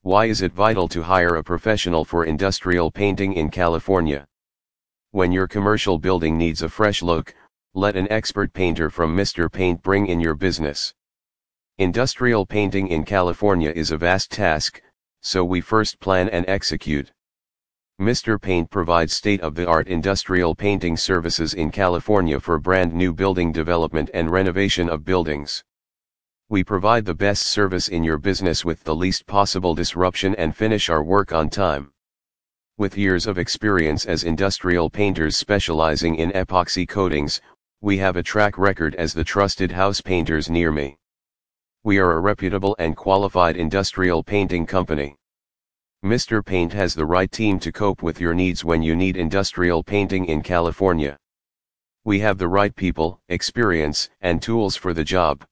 Why is it vital to hire a professional for industrial painting in California? When your commercial building needs a fresh look, let an expert painter from Mr. Paint bring in your business. Industrial painting in California is a vast task, so we first plan and execute. Mr. Paint provides state-of-the-art industrial painting services in California for brand new building development and renovation of buildings. We provide the best service in your business with the least possible disruption and finish our work on time. With years of experience as industrial painters specializing in epoxy coatings, we have a track record as the trusted house painters near me. We are a reputable and qualified industrial painting company. Mr. Paint has the right team to cope with your needs when you need industrial painting in California. We have the right people, experience, and tools for the job.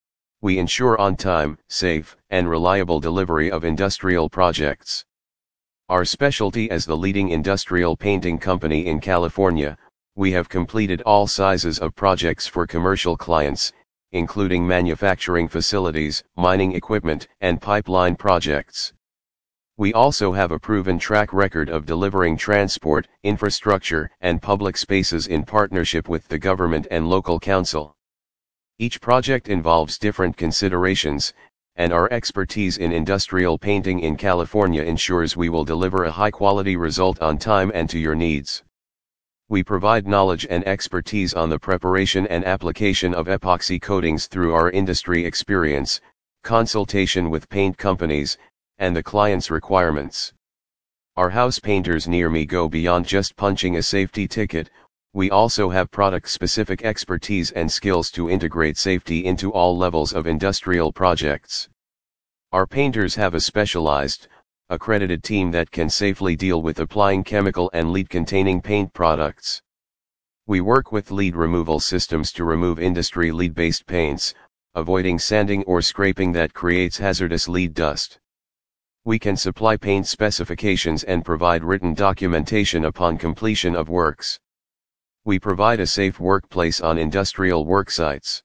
We ensure on-time, safe, and reliable delivery of industrial projects. Our specialty as the leading industrial painting company in California, we have completed all sizes of projects for commercial clients, including manufacturing facilities, mining equipment, and pipeline projects. We also have a proven track record of delivering transport, infrastructure, and public spaces in partnership with the government and local council. Each project involves different considerations, and our expertise in industrial painting in California ensures we will deliver a high-quality result on time and to your needs. We provide knowledge and expertise on the preparation and application of epoxy coatings through our industry experience, consultation with paint companies, and the client's requirements. Our house painters near me go beyond just punching a safety ticket. We also have product-specific expertise and skills to integrate safety into all levels of industrial projects. Our painters have a specialized, accredited team that can safely deal with applying chemical and lead-containing paint products. We work with lead removal systems to remove industry lead-based paints, avoiding sanding or scraping that creates hazardous lead dust. We can supply paint specifications and provide written documentation upon completion of works. We provide a safe workplace on industrial worksites.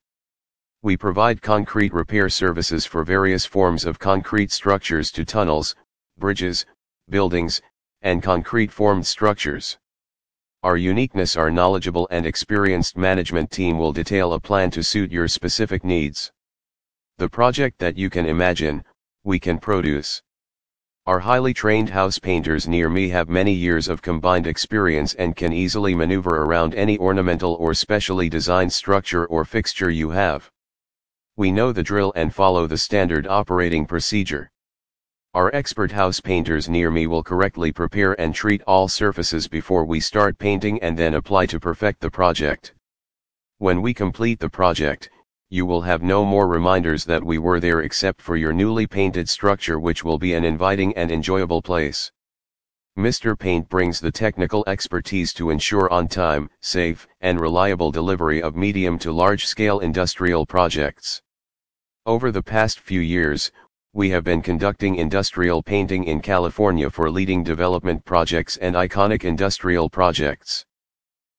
We provide concrete repair services for various forms of concrete structures to tunnels, bridges, buildings, and concrete-formed structures. Our uniqueness, our knowledgeable and experienced management team will detail a plan to suit your specific needs. The project that you can imagine, we can produce. Our highly trained house painters near me have many years of combined experience and can easily maneuver around any ornamental or specially designed structure or fixture you have. We know the drill and follow the standard operating procedure. Our expert house painters near me will correctly prepare and treat all surfaces before we start painting and then apply to perfect the project. When we complete the project, you will have no more reminders that we were there except for your newly painted structure, which will be an inviting and enjoyable place. Mr. Paint brings the technical expertise to ensure on-time, safe, and reliable delivery of medium to large-scale industrial projects. Over the past few years, we have been conducting industrial painting in California for leading development projects and iconic industrial projects.